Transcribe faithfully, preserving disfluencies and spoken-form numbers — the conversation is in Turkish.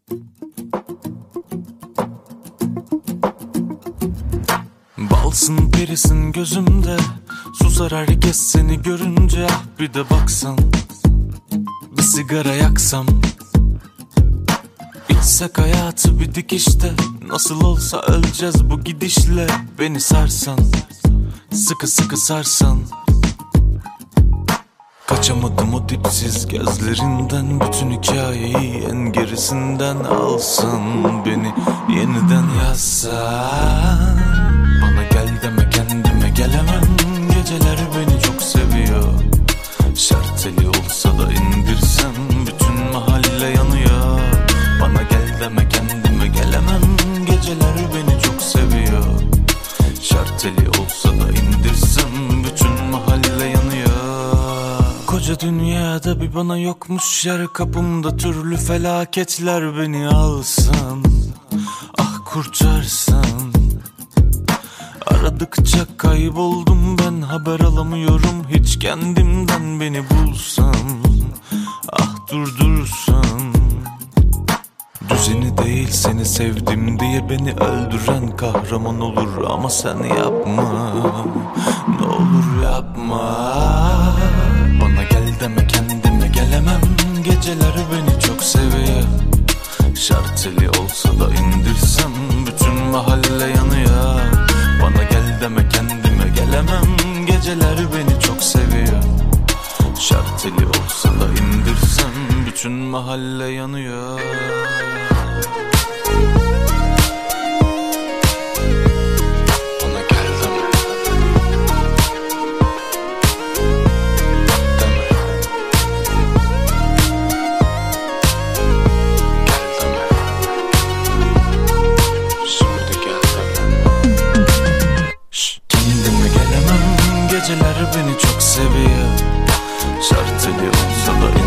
Balsın perisin gözümde, susar herkes seni görünce. Ah bir de baksan, bir sigara yaksam, İçsek hayatı bir dikişte. Nasıl olsa öleceğiz bu gidişle. Beni sarsan, sıkı sıkı sarsan. Kaçamadım o dipsiz gözlerinden. Bütün hikayeyi en gerisinden alsan. Beni yeniden yazsan. Bana gel deme, kendime gelemem. Geceler beni çok seviyor. Şarteli olsa da indirsem, bütün mahalle yanıyor. Bana gel deme, kendime gelemem. Geceler beni çok seviyor. Şarteli olsa da indirsem, bütün mahalle yanıyor. Koca dünyada bir bana yokmuş yer. Kapımda türlü felaketler beni alsan. Ah kurtarsan. Aradıkça kayboldum ben, haber alamıyorum hiç kendimden. Beni bulsan, ah durdursan. Düzeni değil seni sevdim diye beni öldüren kahraman olur. Ama sen yapma, ne olur yapma. Bana gel deme, kendime gelemem. Geceler beni çok seviyor. Şarteli olsa da indirsem, bütün mahalle yanıyor. Bana gel deme, kendime gelemem. Geceler beni çok seviyor. Şarteli olsa da indirsem, bütün mahalle yanıyor. Bana gel deme, deme. Gel deme, şimdi gel deme. Şş, kendime gelemem. Geceler beni çok seviyor. Şarteli olsa da